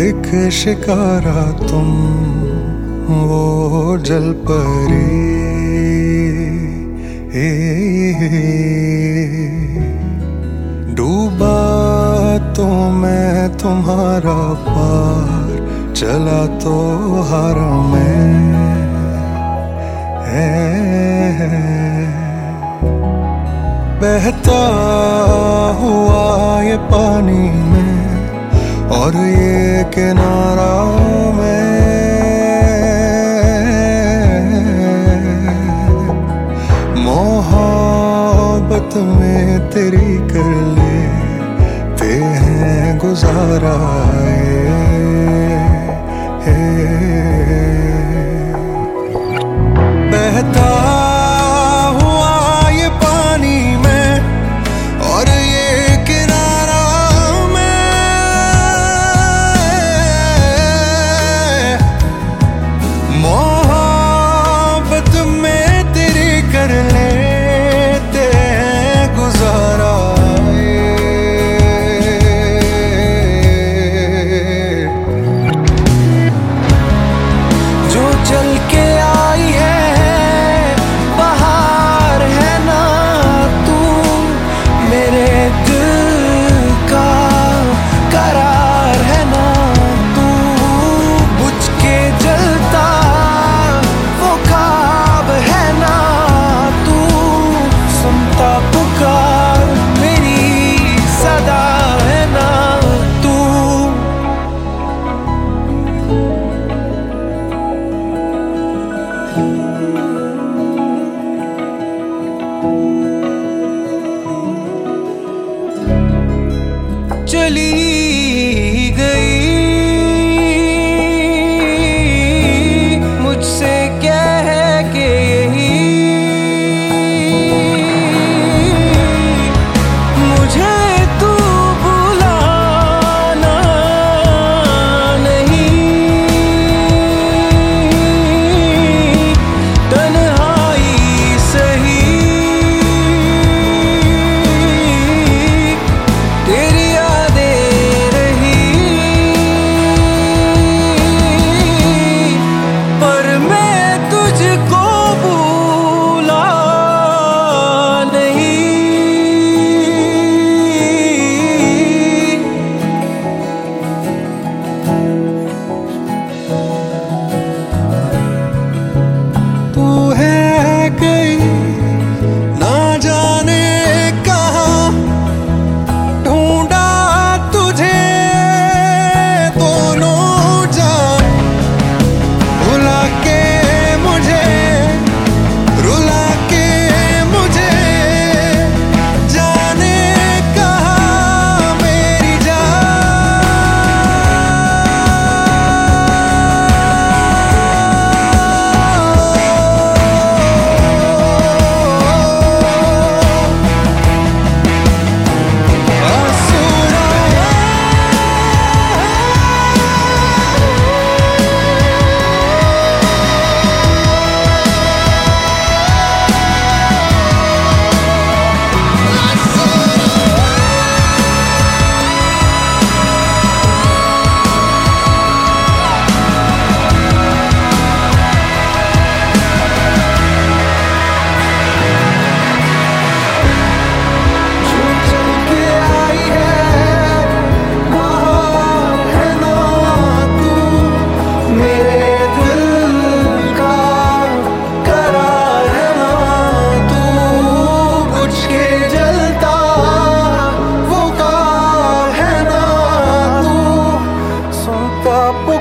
एक शिकारा तुम वो जल परी, डूबा तो मैं तुम्हारा पार, चला तो हारा मैं बहता हुआ ये पानी में और ये किनारा में, मोहब्बत में तेरी कर लेते हैं गुजारा बहता हुआ ये पानी में और ये किनारा में, मोहब्बत में तेरी कर लेते हैं गुजारा जो चल के आई है चली गई मुझसे कह के यही, मुझे तू बुलाना नहीं, तन्हाई सही तेरी Papo